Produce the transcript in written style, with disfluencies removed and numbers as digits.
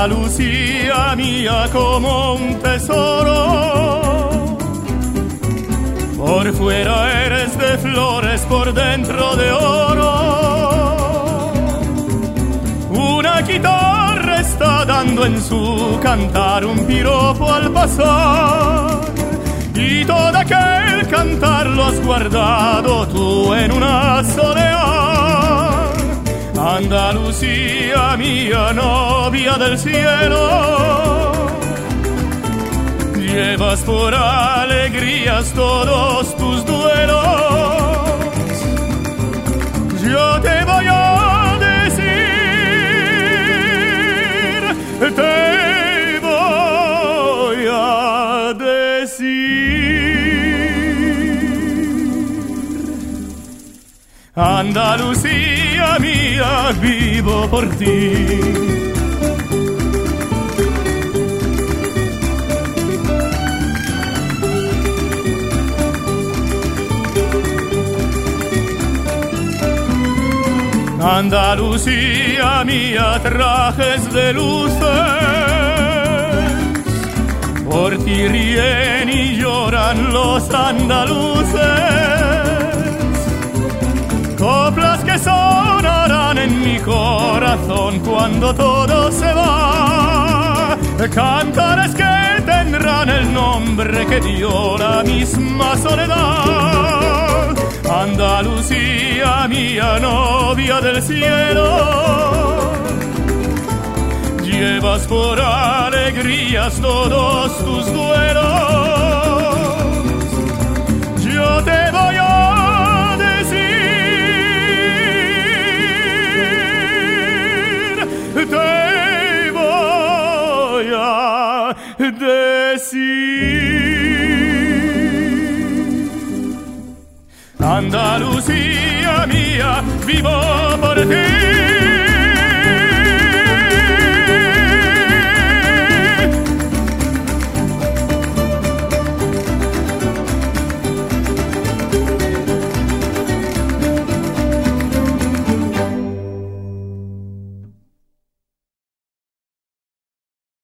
Andalucía mía como un tesoro, por fuera eres de flores, por dentro de oro. Una guitarra está dando en su cantar un piropo al pasar, y todo aquel cantar lo has guardado tú en una soleá. Andalucía mía, novia del cielo, llevas por alegrías todos tus duelos. Yo te voy a decir, te voy a decir. Andalucía mía, vivo por ti. Andalucía mía, trajes de luces, por ti ríen y lloran los andaluces. Coplas que sonarán en mi corazón cuando todo se va, cantares que tendrán el nombre que dio la misma soledad. Andalucía mía, novia del cielo, llevas por alegrías todos tus duelos. Yo te voy a decir, te voy a decir. Andalucía mía, vivo por ti.